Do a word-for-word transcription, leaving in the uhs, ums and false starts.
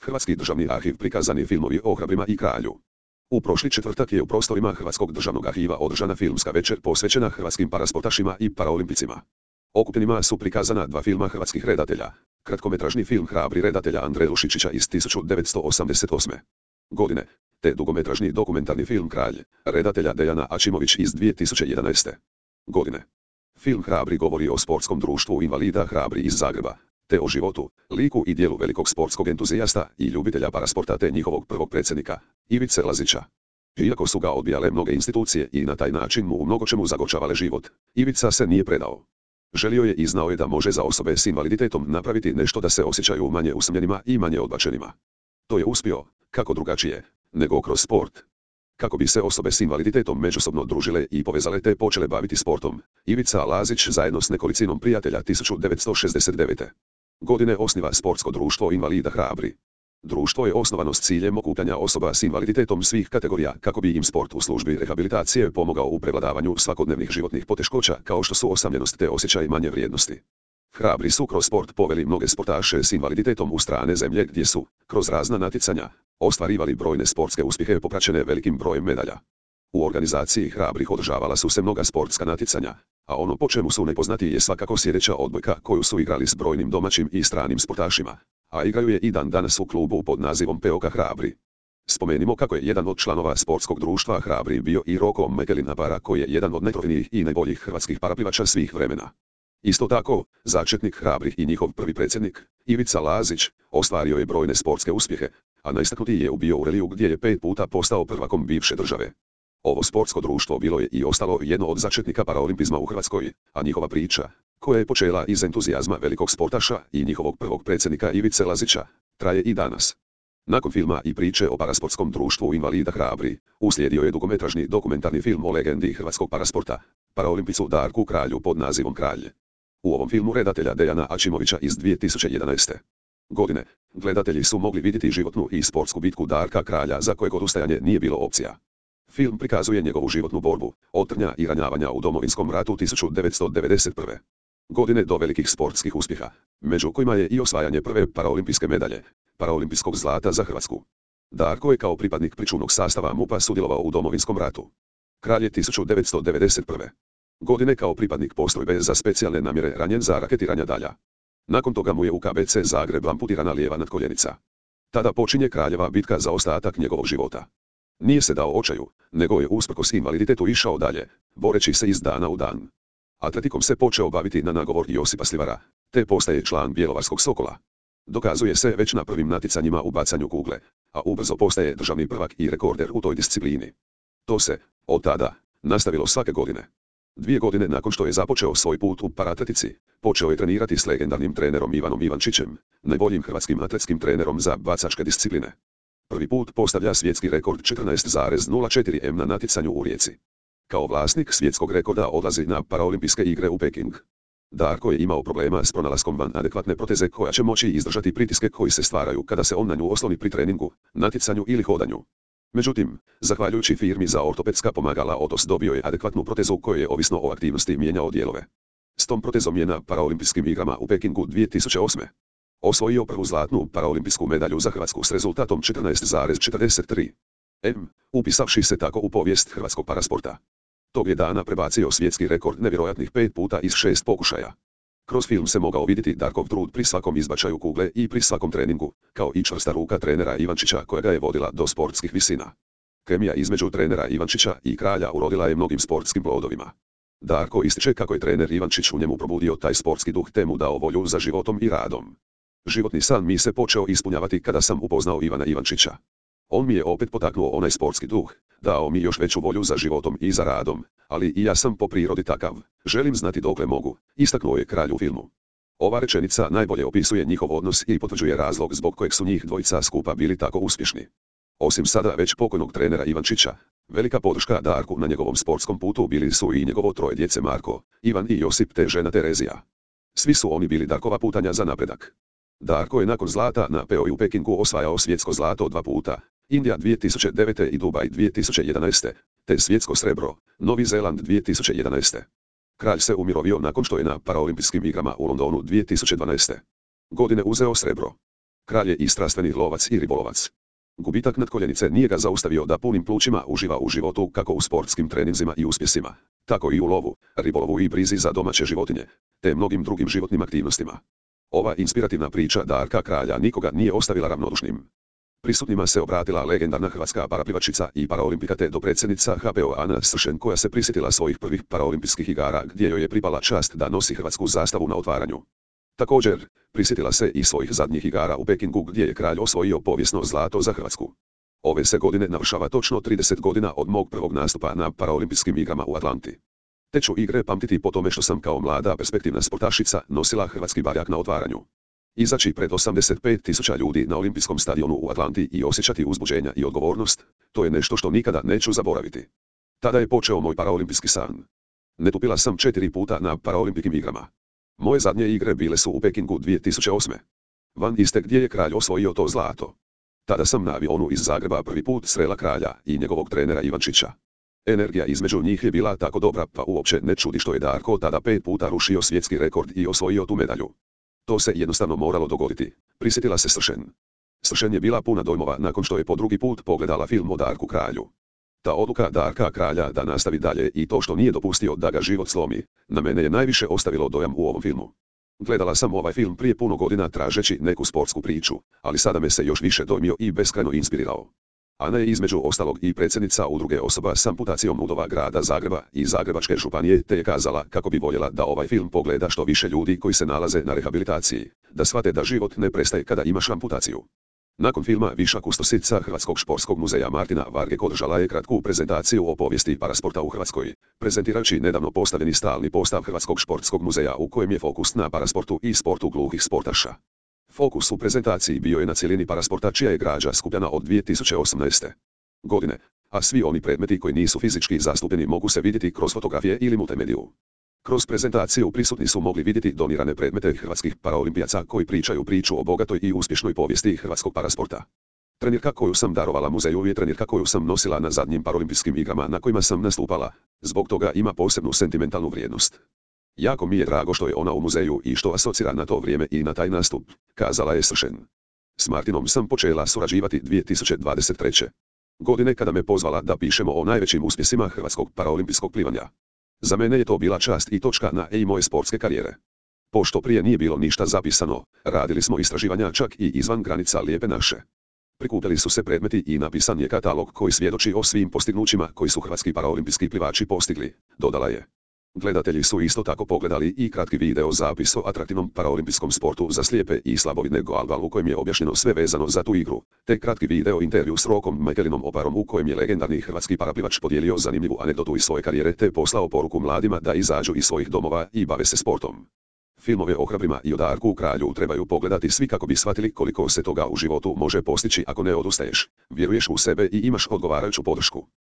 Hrvatski državni arhiv prikazani filmovi o hrabrima i kralju. U prošli četvrtak je u prostorima Hrvatskog državnog arhiva održana filmska večer posvećena hrvatskim parasportašima i paraolimpicima. Okupljenima su prikazana dva filma hrvatskih redatelja. Kratkometražni film Hrabri redatelja Andreja Lušičića iz tisuću devetsto osamdeset osme. godine, te dugometražni dokumentarni film Kralj, redatelja Dejana Ačimović iz dvije tisuće jedanaeste. godine. Film Hrabri govori o sportskom društvu invalida Hrabri iz Zagreba, te o životu, liku i djelu velikog sportskog entuzijasta i ljubitelja parasporta te njihovog prvog predsjednika, Ivice Lazića. Iako su ga odbijale mnoge institucije i na taj način mu u mnogočemu zagorčavale život, Ivica se nije predao. Želio je i znao je da može za osobe s invaliditetom napraviti nešto da se osjećaju manje usamljenima i manje odbačenima. To je uspio, kako drugačije, nego kroz sport. Kako bi se osobe s invaliditetom međusobno družile i povezale te počele baviti sportom, Ivica Lazić zajedno s nekolicinom prijatelja tisuću devetsto šezdeset devete. godine osniva sportsko društvo invalida Hrabri. Društvo je osnovano s ciljem okupljanja osoba s invaliditetom svih kategorija kako bi im sport u službi rehabilitacije pomogao u prevladavanju svakodnevnih životnih poteškoća kao što su osamljenost te osjećaj manje vrijednosti. Hrabri su kroz sport poveli mnoge sportaše s invaliditetom u strane zemlje gdje su, kroz razna natjecanja, ostvarivali brojne sportske uspjehe popraćene velikim brojem medalja. U organizaciji Hrabrih održavala su se mnoga sportska natjecanja, a ono po čemu su najpoznatiji je svakako sljedeća odbojka koju su igrali s brojnim domaćim i stranim sportašima, a igraju je i dan danas u klubu pod nazivom P O K Hrabri. Spomenimo kako je jedan od članova sportskog društva Hrabri bio i Roko Mekelin-Abara koji je jedan od najtrofejnijih i najboljih hrvatskih paraplivača svih vremena. Isto tako, začetnik Hrabrih i njihov prvi predsjednik, Ivica Lazić, ostvario je brojne sportske uspjehe, a najistaknutiji je bio u reliju gdje je pet puta postao prvakom bivše države. Ovo sportsko društvo bilo je i ostalo jedno od začetnika paraolimpizma u Hrvatskoj, a njihova priča, koja je počela iz entuzijazma velikog sportaša i njihovog prvog predsjednika Ivice Lazića, traje i danas. Nakon filma i priče o parasportskom društvu invalida Hrabri, uslijedio je dugometražni dokumentarni film o legendi hrvatskog parasporta, paraolimpicu Darku Kralju pod nazivom Kralj. U ovom filmu redatelja Dejana Ačimovića iz dvije tisuće jedanaeste. godine, gledatelji su mogli vidjeti životnu i sportsku bitku Darka Kralja za kojeg odustajanje nije bilo opcija. Film prikazuje njegovu životnu borbu, od trnja i ranjavanja u Domovinskom ratu tisuću devetsto devedeset prve. godine do velikih sportskih uspjeha, među kojima je i osvajanje prve paraolimpijske medalje, paraolimpijskog zlata za Hrvatsku. Darko je kao pripadnik pričuvnog sastava MUP-a sudjelovao u Domovinskom ratu. Kralj je tisuću devetsto devedeset prve. godine kao pripadnik postrojbe za specijalne namjere ranjen za raketiranja dalja. Nakon toga mu je u K B C Zagreb amputirana lijeva nadkoljenica. Tada počinje kraljeva bitka za ostatak njegovog života. Nije se dao očaju, nego je usprkos invaliditetu išao dalje, boreći se iz dana u dan. Atletikom se počeo baviti na nagovor Josipa Slivara, te postaje član Bjelovarskog Sokola. Dokazuje se već na prvim natjecanjima u bacanju kugle, a ubrzo postaje državni prvak i rekorder u toj disciplini. To se, od tada, nastavilo svake godine. Dvije godine nakon što je započeo svoj put u paratletici, počeo je trenirati s legendarnim trenerom Ivanom Ivančićem, najboljim hrvatskim atletskim trenerom za bacačke discipline. Prvi put postavlja svjetski rekord četrnaest zarez nula četiri metara na natjecanju u Rijeci. Kao vlasnik svjetskog rekorda odlazi na paraolimpijske igre u Peking. Darko je imao problema s pronalaskom van adekvatne proteze koja će moći izdržati pritiske koji se stvaraju kada se on na nju osloni pri treningu, natjecanju ili hodanju. Međutim, zahvaljujući firmi za ortopedska pomagala Otos dobio je adekvatnu protezu koju je ovisno o aktivnosti mijenjao dijelove. S tom protezom je na paraolimpijskim igrama u Pekingu dvije tisuće osme. osvojio prvu zlatnu paraolimpijsku medalju za Hrvatsku s rezultatom četrnaest zarez četrdeset tri metara, upisavši se tako u povijest hrvatskog parasporta. Tog je dana prebacio svjetski rekord nevjerojatnih pet puta iz šest pokušaja. Kroz film se mogao vidjeti Darkov trud pri svakom izbačaju kugle i pri svakom treningu, kao i čvrsta ruka trenera Ivančića koja ga je vodila do sportskih visina. Kemija između trenera Ivančića i Kralja urodila je mnogim sportskim plodovima. Darko ističe kako je trener Ivančić u njemu probudio taj sportski duh te mu dao volju za životom i radom. Životni san mi se počeo ispunjavati kada sam upoznao Ivana Ivančića. On mi je opet potaknuo onaj sportski duh, dao mi još veću volju za životom i za radom, ali i ja sam po prirodi takav, želim znati dokle mogu, istaknuo je Kralj u filmu. Ova rečenica najbolje opisuje njihov odnos i potvrđuje razlog zbog kojeg su njih dvojica skupa bili tako uspješni. Osim sada već pokojnog trenera Ivančića, velika podrška Darku na njegovom sportskom putu bili su i njegovo troje djece Marko, Ivan i Josip te žena Terezija. Svi su oni bili Darkova putanja za napredak. Darko je nakon zlata na P O I u Pekingu osvajao svjetsko zlato dva puta, Indija dvije tisuće devete i Dubaj dvije tisuće jedanaeste, te svjetsko srebro, Novi Zeland dvije tisuće jedanaeste. Kralj se umirovio nakon što je na paraolimpijskim igrama u Londonu dvije tisuće dvanaeste. godine uzeo srebro. Kralj je i strastveni lovac i ribolovac. Gubitak natkoljenice nije ga zaustavio da punim plućima uživa u životu kako u sportskim treninzima i uspjesima, tako i u lovu, ribolovu i brizi za domaće životinje, te mnogim drugim životnim aktivnostima. Ova inspirativna priča Darka Kralja nikoga nije ostavila ravnodušnim. Prisutnima se obratila legendarna hrvatska paraplivačica i paraolimpika te dopredsjednica H P O Ana Sršen koja se prisjetila svojih prvih paraolimpijskih igara gdje joj je pripala čast da nosi hrvatsku zastavu na otvaranju. Također, prisjetila se i svojih zadnjih igara u Pekingu gdje je kralj osvojio povijesno zlato za Hrvatsku. Ove se godine navršava točno trideset godina od mog prvog nastupa na paraolimpijskim igrama u Atlanti. Te ću igre pamtiti po tome što sam kao mlada perspektivna sportašica nosila hrvatski barjak na otvaranju. Izaći pred osamdeset pet tisuća ljudi na olimpijskom stadionu u Atlanti i osjećati uzbuđenja i odgovornost, to je nešto što nikada neću zaboraviti. Tada je počeo moj paraolimpijski san. Netupila sam četiri puta na paraolimpijskim igrama. Moje zadnje igre bile su u Pekingu dvije tisuće osme. Van iste gdje je kralj osvojio to zlato. Tada sam na avionu iz Zagreba prvi put srela kralja i njegovog trenera Ivančića. Energija između njih je bila tako dobra pa uopće ne čudi što je Darko tada pet puta rušio svjetski rekord i osvojio tu medalju. To se jednostavno moralo dogoditi, prisjetila se Sršen. Sršen je bila puna dojmova nakon što je po drugi put pogledala film o Darku Kralju. Ta odluka Darka Kralja da nastavi dalje i to što nije dopustio da ga život slomi, na mene je najviše ostavilo dojam u ovom filmu. Gledala sam ovaj film prije puno godina tražeći neku sportsku priču, ali sada me se još više dojmio i beskrajno inspirirao. Ana je između ostalog i predsjednica udruge osoba s amputacijom udova grada Zagreba i Zagrebačke županije te je kazala kako bi voljela da ovaj film pogleda što više ljudi koji se nalaze na rehabilitaciji, da shvate da život ne prestaje kada imaš amputaciju. Nakon filma viša kustosica Hrvatskog športskog muzeja Martina Varge održala je kratku prezentaciju o povijesti parasporta u Hrvatskoj, prezentirajući nedavno postavljeni stalni postav Hrvatskog športskog muzeja u kojem je fokus na parasportu i sportu gluhih sportaša. Fokus u prezentaciji bio je na cjelini parasporta čija je građa skupljana od dvije tisuće osamnaeste. godine, a svi oni predmeti koji nisu fizički zastupljeni mogu se vidjeti kroz fotografije ili multimediju. Kroz prezentaciju prisutni su mogli vidjeti donirane predmete hrvatskih paraolimpijaca koji pričaju priču o bogatoj i uspješnoj povijesti hrvatskog parasporta. Trenirka koju sam darovala muzeju je trenirka koju sam nosila na zadnjim paraolimpijskim igrama na kojima sam nastupala, zbog toga ima posebnu sentimentalnu vrijednost. Jako mi je drago što je ona u muzeju i što asocira na to vrijeme i na taj nastup, kazala je Sršen. S Martinom sam počela surađivati dvije tisuće dvadeset treće. godine kada me pozvala da pišemo o najvećim uspjesima hrvatskog paraolimpijskog plivanja. Za mene je to bila čast i točka na e moje sportske karijere. Pošto prije nije bilo ništa zapisano, radili smo istraživanja čak i izvan granica Lijepe naše. Prikupili su se predmeti i napisan je katalog koji svjedoči o svim postignućima koji su hrvatski paraolimpijski plivači postigli, dodala je. Gledatelji su isto tako pogledali i kratki video zapis o atraktivnom paraolimpijskom sportu za slijepe i slabovidne Goalbal u kojem je objašnjeno sve vezano za tu igru, te kratki video intervju s Rokom Majkelinom Oparom u kojem je legendarni hrvatski paraplivač podijelio zanimljivu anegdotu iz svoje karijere te poslao poruku mladima da izađu iz svojih domova i bave se sportom. Filmove o hrabrima i o Darku Kralju trebaju pogledati svi kako bi shvatili koliko se toga u životu može postići ako ne odustaješ, vjeruješ u sebe i imaš odgovarajuću podršku.